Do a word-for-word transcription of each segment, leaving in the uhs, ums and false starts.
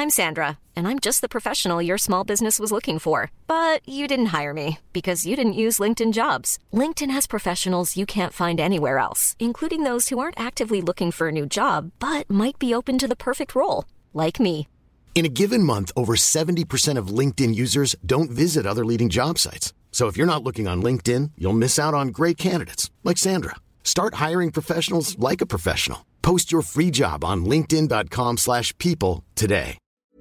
I'm Sandra, and I'm just the professional your small business was looking for. But you didn't hire me because you didn't use LinkedIn Jobs. LinkedIn has professionals you can't find anywhere else, including those who aren't actively looking for a new job, but might be open to the perfect role, like me. In a given month, over seventy percent of LinkedIn users don't visit other leading job sites. So if you're not looking on LinkedIn, you'll miss out on great candidates like Sandra. Start hiring professionals like a professional. Post your free job on linkedin.com slash people today.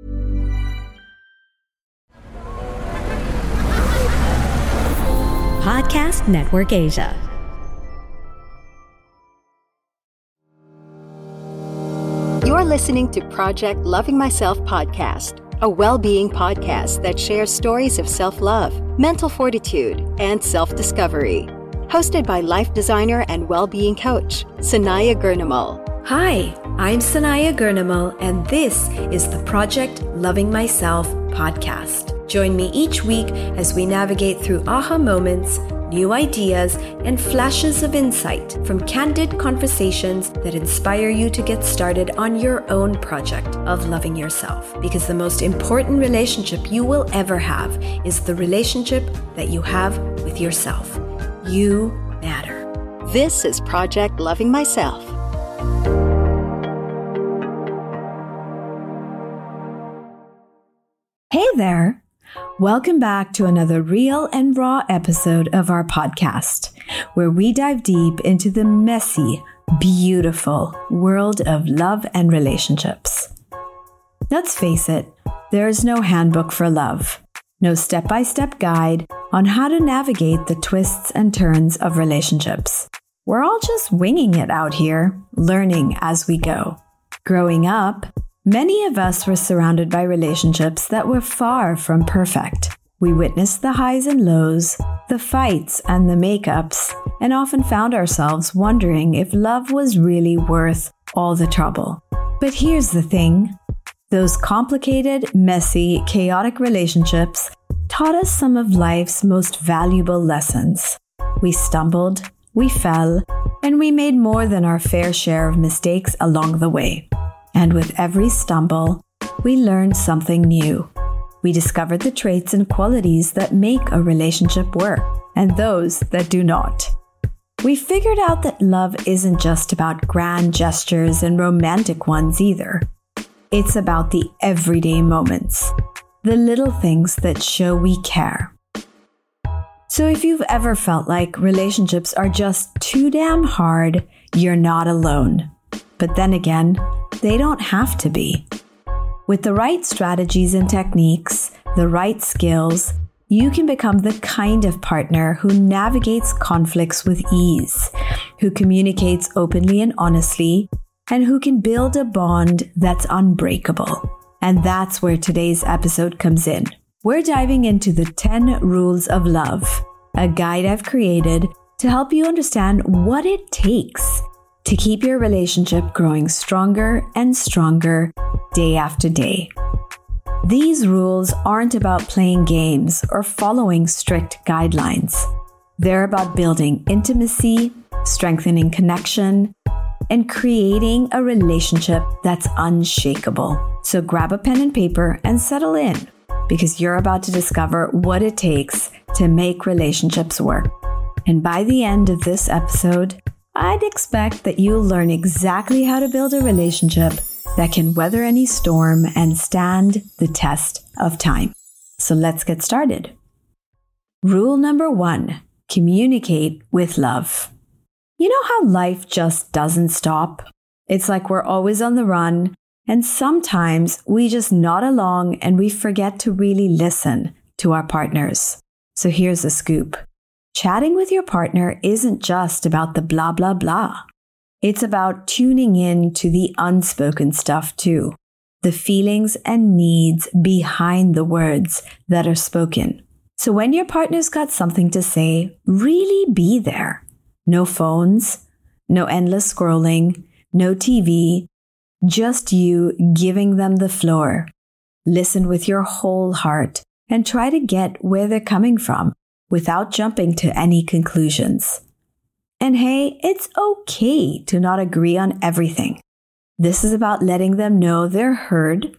Podcast Network Asia. You're listening to Project Loving Myself podcast, a well-being podcast that shares stories of self-love, mental fortitude, and self-discovery. Hosted by life designer and well-being coach, Sanaya Gurnamal. Hi, I'm Sanaya Gurnamal, and this is the Project Loving Myself podcast. Join me each week as we navigate through aha moments, new ideas, and flashes of insight from candid conversations that inspire you to get started on your own project of loving yourself. Because the most important relationship you will ever have is the relationship that you have with yourself. You matter. This is Project Loving Myself. Hey there. Welcome back to another real and raw episode of our podcast, where we dive deep into the messy, beautiful world of love and relationships. Let's face it, there is no handbook for love, no step-by-step guide on how to navigate the twists and turns of relationships. We're all just winging it out here, learning as we go. Growing up, many of us were surrounded by relationships that were far from perfect. We witnessed the highs and lows, the fights and the makeups, and often found ourselves wondering if love was really worth all the trouble. But here's the thing. Those complicated, messy, chaotic relationships taught us some of life's most valuable lessons. We stumbled, we fell, and we made more than our fair share of mistakes along the way. And with every stumble, we learned something new. We discovered the traits and qualities that make a relationship work, and those that do not. We figured out that love isn't just about grand gestures and romantic ones either. It's about the everyday moments, the little things that show we care. So if you've ever felt like relationships are just too damn hard, you're not alone. But then again, they don't have to be. With the right strategies and techniques, the right skills, you can become the kind of partner who navigates conflicts with ease, who communicates openly and honestly, and who can build a bond that's unbreakable. And that's where today's episode comes in. We're diving into the ten Rules of Love, a guide I've created to help you understand what it takes to keep your relationship growing stronger and stronger day after day. These rules aren't about playing games or following strict guidelines. They're about building intimacy, strengthening connection, and creating a relationship that's unshakable. So grab a pen and paper and settle in, because you're about to discover what it takes to make relationships work. And by the end of this episode, I'd expect that you'll learn exactly how to build a relationship that can weather any storm and stand the test of time. So let's get started. Rule number one, communicate with love. You know how life just doesn't stop? It's like we're always on the run, and sometimes we just nod along and we forget to really listen to our partners. So here's the scoop. Chatting with your partner isn't just about the blah, blah, blah. It's about tuning in to the unspoken stuff too, the feelings and needs behind the words that are spoken. So when your partner's got something to say, really be there. No phones, no endless scrolling, no T V, just you giving them the floor. Listen with your whole heart and try to get where they're coming from without jumping to any conclusions. And hey, it's okay to not agree on everything. This is about letting them know they're heard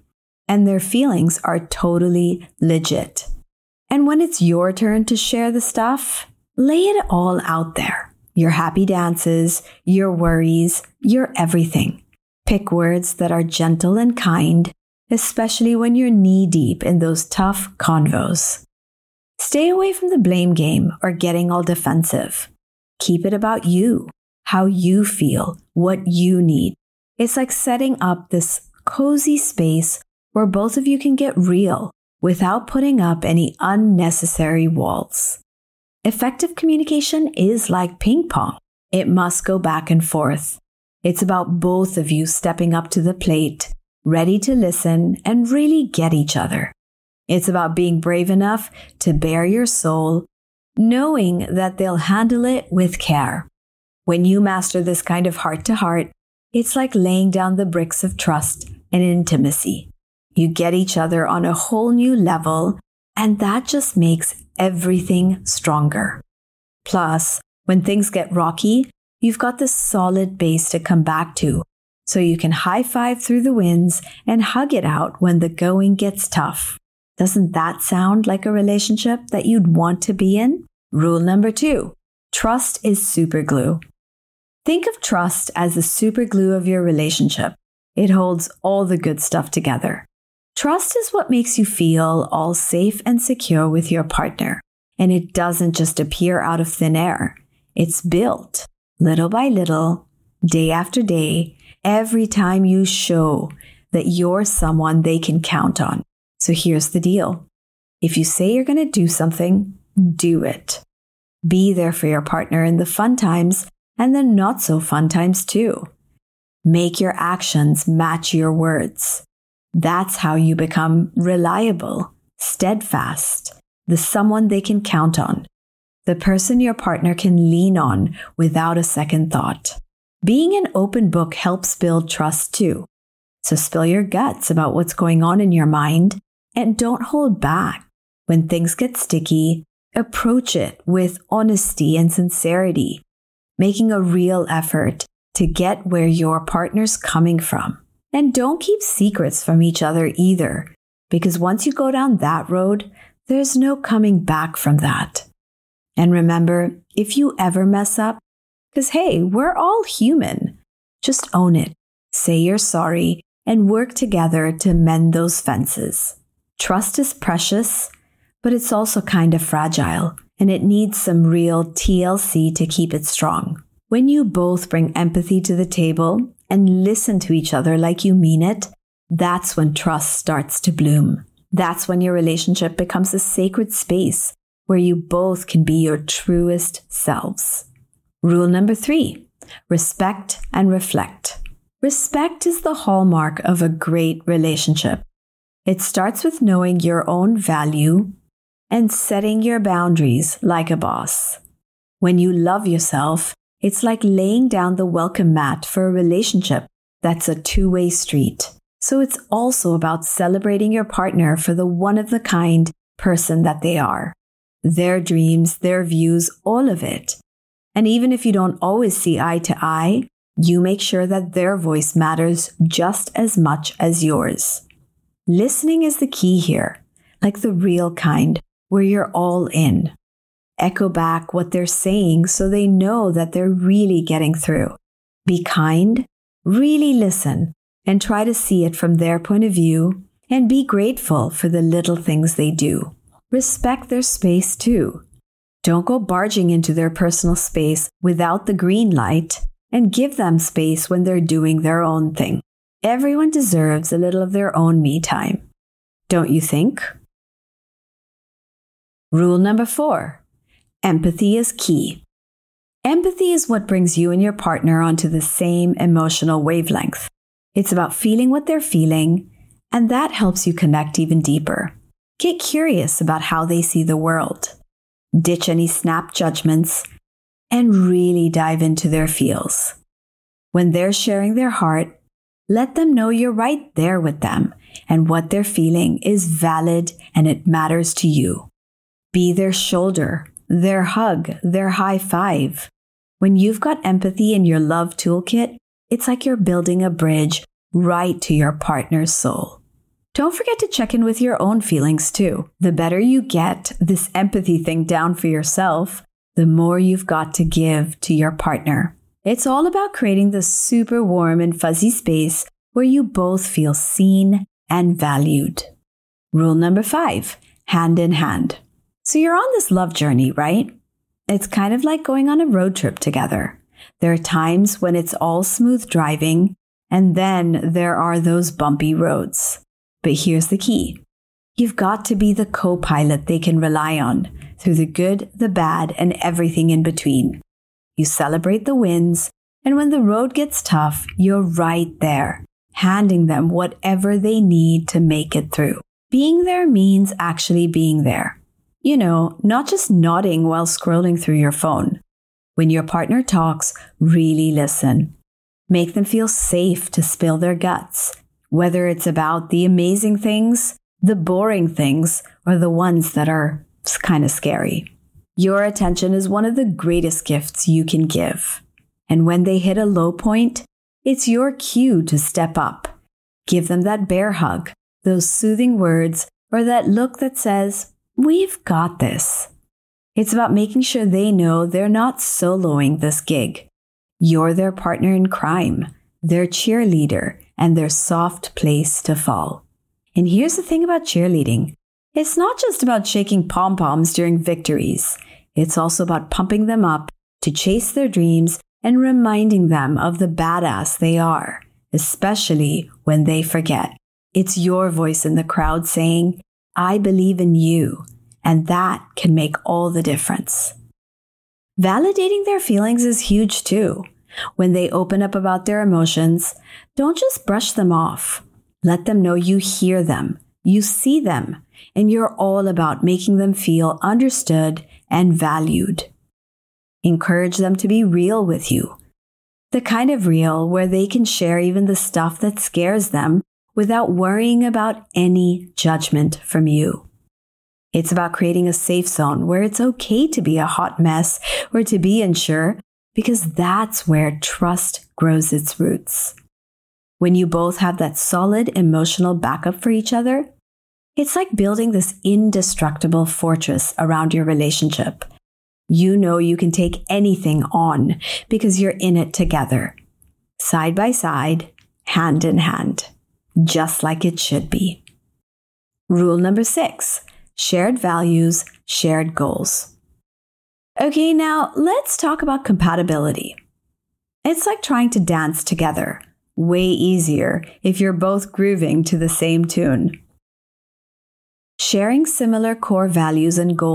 and their feelings are totally legit. And when it's your turn to share the stuff, lay it all out there. Your happy dances, your worries, your everything. Pick words that are gentle and kind, especially when you're knee-deep in those tough convos. Stay away from the blame game or getting all defensive. Keep it about you, how you feel, what you need. It's like setting up this cozy space where both of you can get real without putting up any unnecessary walls. Effective communication is like ping pong. It must go back and forth. It's about both of you stepping up to the plate, ready to listen and really get each other. It's about being brave enough to bare your soul, knowing that they'll handle it with care. When you master this kind of heart-to-heart, it's like laying down the bricks of trust and intimacy. You get each other on a whole new level, and that just makes everything stronger. Plus, when things get rocky, you've got this solid base to come back to, so you can high-five through the wins and hug it out when the going gets tough. Doesn't that sound like a relationship that you'd want to be in? Rule number two, trust is super glue. Think of trust as the super glue of your relationship. It holds all the good stuff together. Trust is what makes you feel all safe and secure with your partner. And it doesn't just appear out of thin air. It's built little by little, day after day, every time you show that you're someone they can count on. So here's the deal. If you say you're going to do something, do it. Be there for your partner in the fun times and the not so fun times too. Make your actions match your words. That's how you become reliable, steadfast, the someone they can count on, the person your partner can lean on without a second thought. Being an open book helps build trust too. So spill your guts about what's going on in your mind and don't hold back. When things get sticky, approach it with honesty and sincerity, making a real effort to get where your partner's coming from. And don't keep secrets from each other either, because once you go down that road, there's no coming back from that. And remember, if you ever mess up, because hey, we're all human, just own it, say you're sorry, and work together to mend those fences. Trust is precious, but it's also kind of fragile, and it needs some real T L C to keep it strong. When you both bring empathy to the table and listen to each other like you mean it, that's when trust starts to bloom. That's when your relationship becomes a sacred space where you both can be your truest selves. Rule number three, respect and reflect. Respect is the hallmark of a great relationship. It starts with knowing your own value and setting your boundaries like a boss. When you love yourself, it's like laying down the welcome mat for a relationship that's a two-way street. So it's also about celebrating your partner for the one-of-the-kind person that they are. Their dreams, their views, all of it. And even if you don't always see eye to eye, you make sure that their voice matters just as much as yours. Listening is the key here, like the real kind, where you're all in. Echo back what they're saying so they know that they're really getting through. Be kind, really listen, and try to see it from their point of view, and be grateful for the little things they do. Respect their space too. Don't go barging into their personal space without the green light, and give them space when they're doing their own thing. Everyone deserves a little of their own me time. Don't you think? Rule number four. Empathy is key. Empathy is what brings you and your partner onto the same emotional wavelength. It's about feeling what they're feeling, and that helps you connect even deeper. Get curious about how they see the world. Ditch any snap judgments, and really dive into their feels. When they're sharing their heart, let them know you're right there with them, and what they're feeling is valid and it matters to you. Be their shoulder, their hug, their high five. When you've got empathy in your love toolkit, it's like you're building a bridge right to your partner's soul. Don't forget to check in with your own feelings too. The better you get this empathy thing down for yourself, the more you've got to give to your partner. It's all about creating this super warm and fuzzy space where you both feel seen and valued. Rule number five, hand in hand. So you're on this love journey, right? It's kind of like going on a road trip together. There are times when it's all smooth driving, and then there are those bumpy roads. But here's the key. You've got to be the co-pilot they can rely on through the good, the bad, and everything in between. You celebrate the wins, and when the road gets tough, you're right there, handing them whatever they need to make it through. Being there means actually being there. You know, not just nodding while scrolling through your phone. When your partner talks, really listen. Make them feel safe to spill their guts, whether it's about the amazing things, the boring things, or the ones that are kind of scary. Your attention is one of the greatest gifts you can give. And when they hit a low point, it's your cue to step up. Give them that bear hug, those soothing words, or that look that says, "We've got this." It's about making sure they know they're not soloing this gig. You're their partner in crime, their cheerleader, and their soft place to fall. And here's the thing about cheerleading. It's not just about shaking pom-poms during victories. It's also about pumping them up to chase their dreams and reminding them of the badass they are, especially when they forget. It's your voice in the crowd saying, "I believe in you," and that can make all the difference. Validating their feelings is huge too. When they open up about their emotions, don't just brush them off. Let them know you hear them, you see them, and you're all about making them feel understood and valued. Encourage them to be real with you. The kind of real where they can share even the stuff that scares them without worrying about any judgment from you. It's about creating a safe zone where it's okay to be a hot mess or to be unsure, because that's where trust grows its roots. When you both have that solid emotional backup for each other, it's like building this indestructible fortress around your relationship. You know you can take anything on because you're in it together, side by side, hand in hand, just like it should be. Rule number six, shared values, shared goals. Okay, now let's talk about compatibility. It's like trying to dance together. Way easier if you're both grooving to the same tune. Sharing similar core values and goals.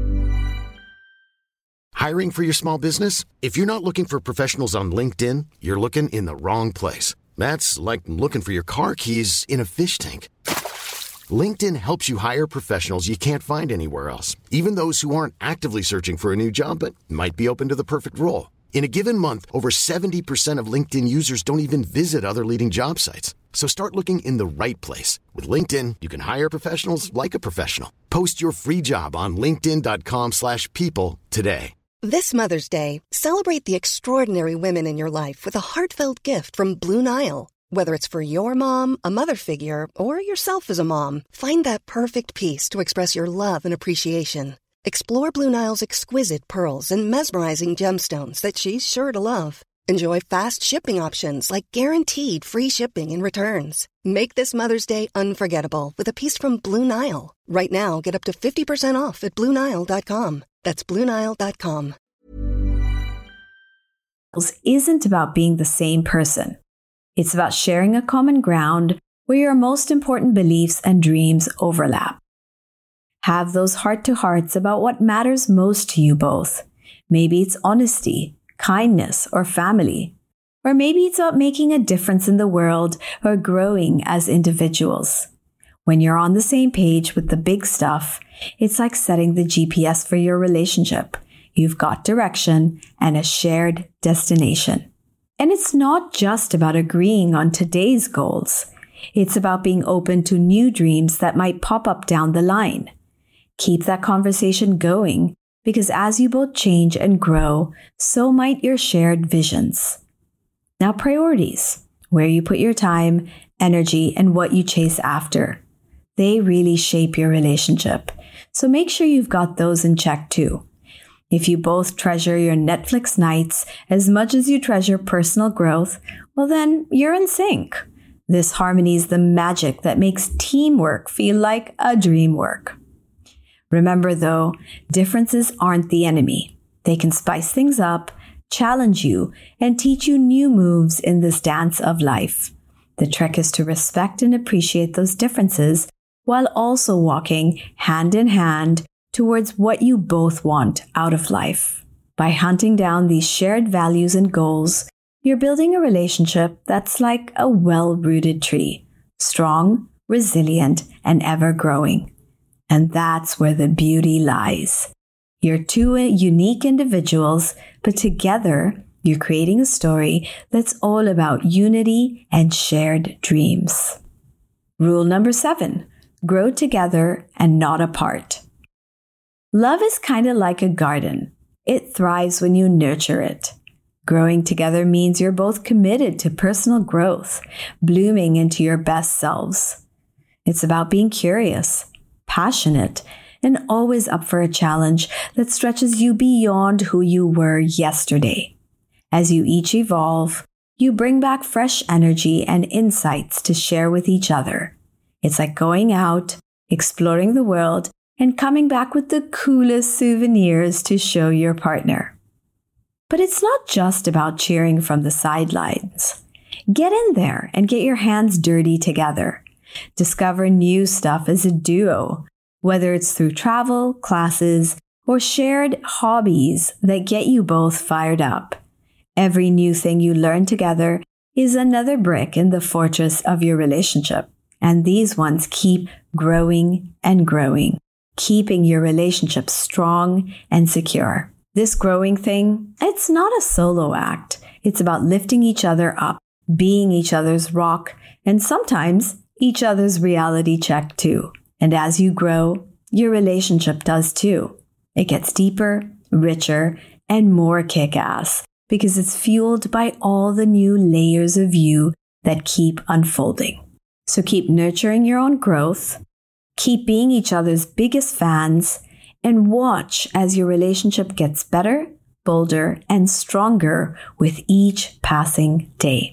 Hiring for your small business? If you're not looking for professionals on LinkedIn, you're looking in the wrong place. That's like looking for your car keys in a fish tank. LinkedIn helps you hire professionals you can't find anywhere else, even those who aren't actively searching for a new job but might be open to the perfect role. In a given month, over seventy percent of LinkedIn users don't even visit other leading job sites. So start looking in the right place. With LinkedIn, you can hire professionals like a professional. Post your free job on linkedin.com slash people today. This Mother's Day, celebrate the extraordinary women in your life with a heartfelt gift from Blue Nile. Whether it's for your mom, a mother figure, or yourself as a mom, find that perfect piece to express your love and appreciation. Explore Blue Nile's exquisite pearls and mesmerizing gemstones that she's sure to love. Enjoy fast shipping options like guaranteed free shipping and returns. Make this Mother's Day unforgettable with a piece from Blue Nile. Right now, get up to fifty percent off at blue nile dot com. That's blue nile dot com. Isn't about being the same person. It's about sharing a common ground where your most important beliefs and dreams overlap. Have those heart-to-hearts about what matters most to you both. Maybe it's honesty, kindness, or family. Or maybe it's about making a difference in the world or growing as individuals. When you're on the same page with the big stuff, it's like setting the G P S for your relationship. You've got direction and a shared destination. And it's not just about agreeing on today's goals. It's about being open to new dreams that might pop up down the line. Keep that conversation going, because as you both change and grow, so might your shared visions. Now, priorities, where you put your time energy, and what you chase after. They really shape your relationship. So make sure you've got those in check too. If you both treasure your Netflix nights as much as you treasure personal growth, well then you're in sync. This harmony is the magic that makes teamwork feel like a dream work. Remember though, differences aren't the enemy. They can spice things up, challenge you, and teach you new moves in this dance of life. The trick is to respect and appreciate those differences while also walking hand in hand towards what you both want out of life. By hunting down these shared values and goals, you're building a relationship that's like a well-rooted tree, strong, resilient, and ever-growing. And that's where the beauty lies. You're two unique individuals, but together you're creating a story that's all about unity and shared dreams. Rule number seven, grow together and not apart. Love is kind of like a garden. It thrives when you nurture it. Growing together means you're both committed to personal growth, blooming into your best selves. It's about being curious, passionate, and always up for a challenge that stretches you beyond who you were yesterday. As you each evolve, you bring back fresh energy and insights to share with each other. It's like going out, exploring the world, and coming back with the coolest souvenirs to show your partner. But it's not just about cheering from the sidelines. Get in there and get your hands dirty together. Discover new stuff as a duo, whether it's through travel, classes, or shared hobbies that get you both fired up. Every new thing you learn together is another brick in the fortress of your relationship. And these ones keep growing and growing, keeping your relationship strong and secure. This growing thing, it's not a solo act. It's about lifting each other up, being each other's rock, and sometimes each other's reality check too. And as you grow, your relationship does too. It gets deeper, richer, and more kick-ass because it's fueled by all the new layers of you that keep unfolding. So keep nurturing your own growth, keep being each other's biggest fans, and watch as your relationship gets better, bolder, and stronger with each passing day.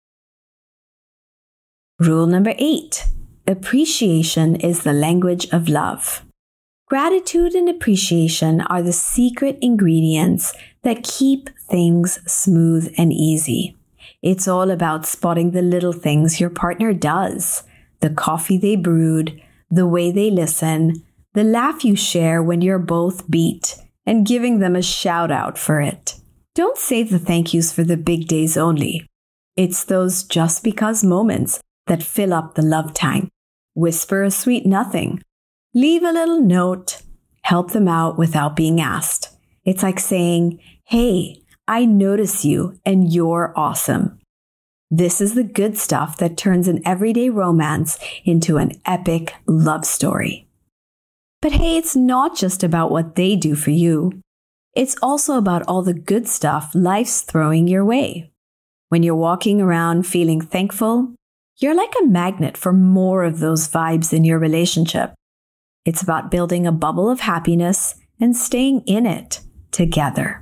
Rule number eight, appreciation is the language of love. Gratitude and appreciation are the secret ingredients that keep things smooth and easy. It's all about spotting the little things your partner does, the coffee they brewed, the way they listen, the laugh you share when you're both beat, and giving them a shout out for it. Don't save the thank yous for the big days only. It's those just because moments that fill up the love tank. Whisper a sweet nothing. Leave a little note. Help them out without being asked. It's like saying, hey, I notice you and you're awesome. This is the good stuff that turns an everyday romance into an epic love story. But hey, it's not just about what they do for you. It's also about all the good stuff life's throwing your way. When you're walking around feeling thankful, you're like a magnet for more of those vibes in your relationship. It's about building a bubble of happiness and staying in it together.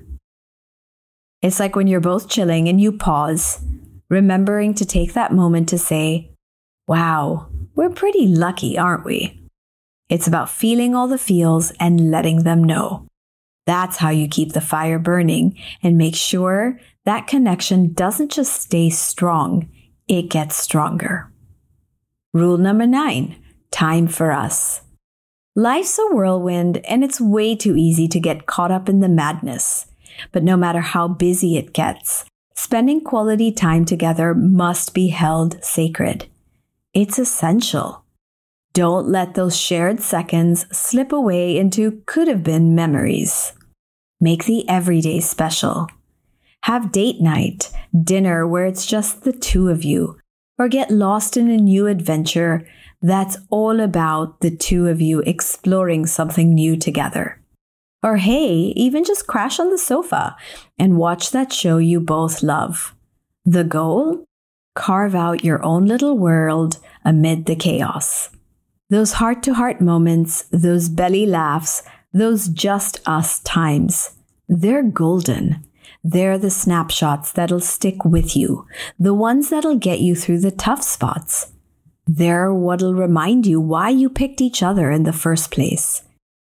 It's like when you're both chilling and you pause, remembering to take that moment to say, wow, we're pretty lucky, aren't we? It's about feeling all the feels and letting them know. That's how you keep the fire burning and make sure that connection doesn't just stay strong, it gets stronger. Rule number nine, time for us. Life's a whirlwind and it's way too easy to get caught up in the madness. But no matter how busy it gets, spending quality time together must be held sacred. It's essential. Don't let those shared seconds slip away into could-have-been memories. Make the everyday special. Have date night, dinner where it's just the two of you, or get lost in a new adventure that's all about the two of you exploring something new together. Or hey, even just crash on the sofa and watch that show you both love. The goal? Carve out your own little world amid the chaos. Those heart-to-heart moments, those belly laughs, those just us times, they're golden. They're the snapshots that'll stick with you, the ones that'll get you through the tough spots. They're what'll remind you why you picked each other in the first place.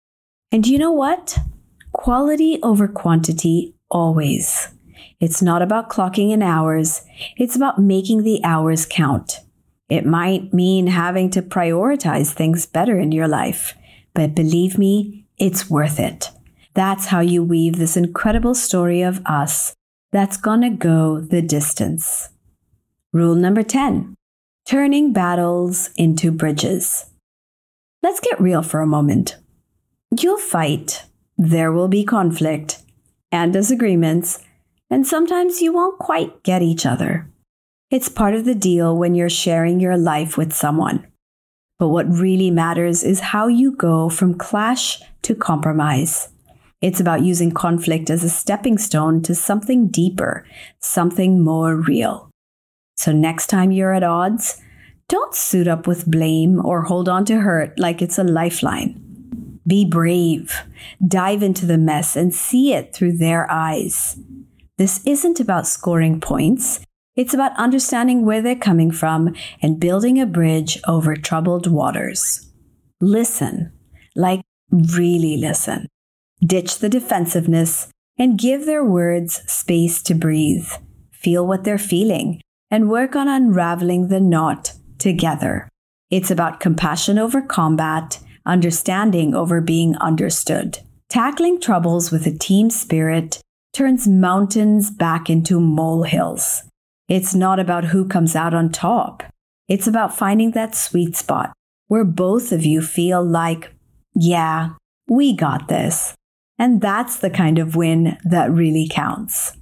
And you know what? Quality over quantity, always. It's not about clocking in hours. It's about making the hours count. It might mean having to prioritize things better in your life, but believe me, it's worth it. That's how you weave this incredible story of us that's gonna go the distance. Rule number ten, turning battles into bridges. Let's get real for a moment. You'll fight, there will be conflict and disagreements, and sometimes you won't quite get each other. It's part of the deal when you're sharing your life with someone. But what really matters is how you go from clash to compromise. It's about using conflict as a stepping stone to something deeper, something more real. So next time you're at odds, don't suit up with blame or hold on to hurt like it's a lifeline. Be brave. Dive into the mess and see it through their eyes. This isn't about scoring points. It's about understanding where they're coming from and building a bridge over troubled waters. Listen, like really listen. Ditch the defensiveness and give their words space to breathe. Feel what they're feeling and work on unraveling the knot together. It's about compassion over combat, understanding over being understood. Tackling troubles with a team spirit turns mountains back into molehills. It's not about who comes out on top. It's about finding that sweet spot where both of you feel like, yeah, we got this. And that's the kind of win that really counts.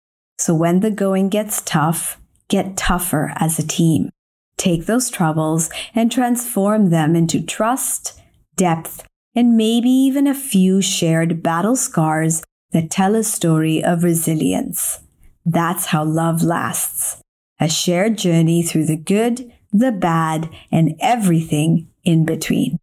So when the going gets tough, get tougher as a team. Take those troubles and transform them into trust, depth, and maybe even a few shared battle scars that tell a story of resilience. That's how love lasts. A shared journey through the good, the bad, and everything in between.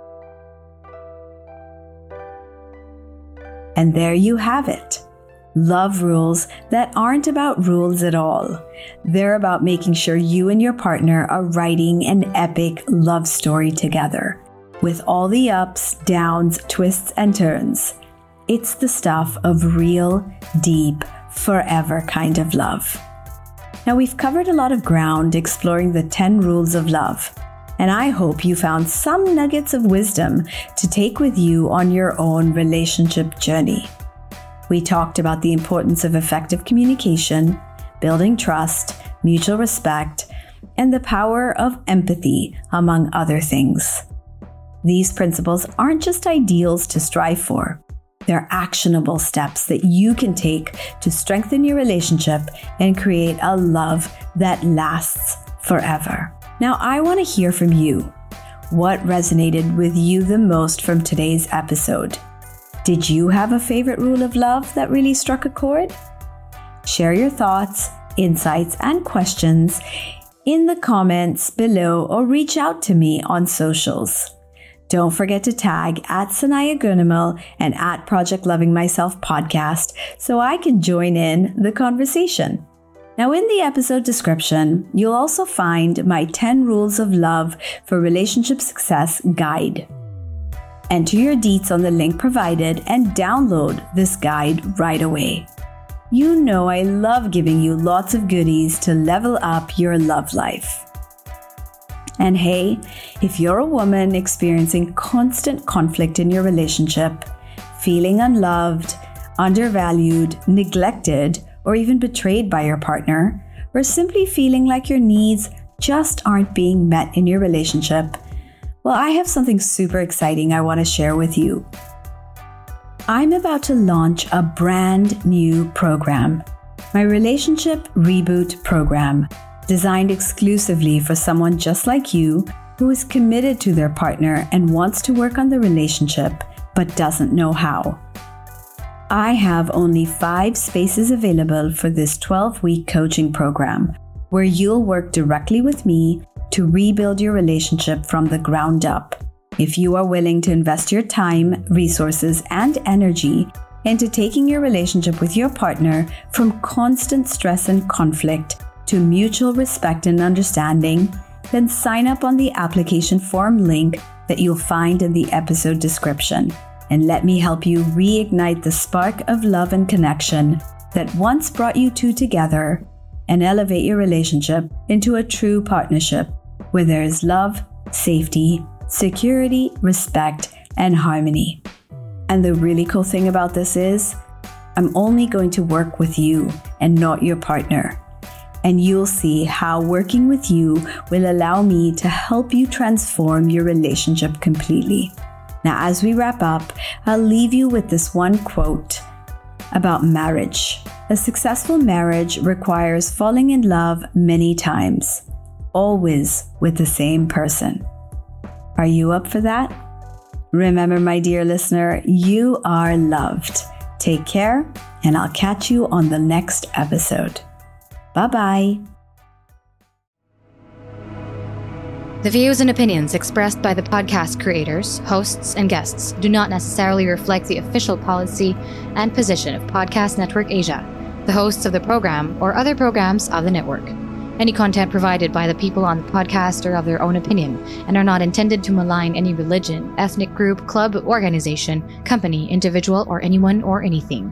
And there you have it. Love rules that aren't about rules at all. They're about making sure you and your partner are writing an epic love story together, with all the ups, downs, twists, and turns. It's the stuff of real, deep, forever kind of love. Now, we've covered a lot of ground exploring the ten rules of love, and I hope you found some nuggets of wisdom to take with you on your own relationship journey. We talked about the importance of effective communication, building trust, mutual respect, and the power of empathy, among other things. These principles aren't just ideals to strive for. They're actionable steps that you can take to strengthen your relationship and create a love that lasts forever. Now, I want to hear from you. What resonated with you the most from today's episode? Did you have a favorite rule of love that really struck a chord? Share your thoughts, insights, and questions in the comments below or reach out to me on socials. Don't forget to tag at Sanaya Gurnamal and at Project Loving Myself podcast so I can join in the conversation. Now, in the episode description, you'll also find my ten Rules of Love for Relationship Success guide. Enter your deets on the link provided and download this guide right away. You know I love giving you lots of goodies to level up your love life. And hey, if you're a woman experiencing constant conflict in your relationship, feeling unloved, undervalued, neglected, or even betrayed by your partner, or simply feeling like your needs just aren't being met in your relationship, well, I have something super exciting I want to share with you. I'm about to launch a brand new program, my Relationship Reboot Program, designed exclusively for someone just like you who is committed to their partner and wants to work on the relationship but doesn't know how. I have only five spaces available for this twelve-week coaching program, where you'll work directly with me to rebuild your relationship from the ground up. If you are willing to invest your time, resources, and energy into taking your relationship with your partner from constant stress and conflict to mutual respect and understanding, then sign up on the application form link that you'll find in the episode description, and let me help you reignite the spark of love and connection that once brought you two together and elevate your relationship into a true partnership where there is love, safety, security, respect, and harmony. And the really cool thing about this is, I'm only going to work with you and not your partner. And you'll see how working with you will allow me to help you transform your relationship completely. Now, as we wrap up, I'll leave you with this one quote about marriage. A successful marriage requires falling in love many times, always with the same person. Are you up for that? Remember, my dear listener, you are loved. Take care, and I'll catch you on the next episode. Bye-bye. The views and opinions expressed by the podcast creators, hosts, and guests do not necessarily reflect the official policy and position of Podcast Network Asia, the hosts of the program, or other programs of the network. Any content provided by the people on the podcast are of their own opinion and are not intended to malign any religion, ethnic group, club, organization, company, individual, or anyone or anything.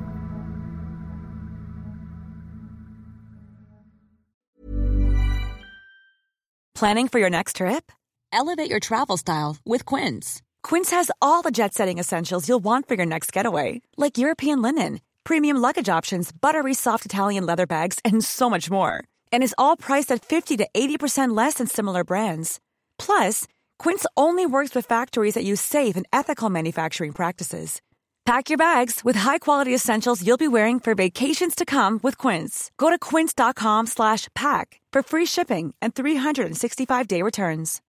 Planning for your next trip? Elevate your travel style with Quince. Quince has all the jet-setting essentials you'll want for your next getaway, like European linen, premium luggage options, buttery soft Italian leather bags, and so much more. And is all priced at fifty to eighty percent less than similar brands. Plus, Quince only works with factories that use safe and ethical manufacturing practices. Pack your bags with high-quality essentials you'll be wearing for vacations to come with Quince. Go to quince.com slash pack for free shipping and three sixty-five day returns.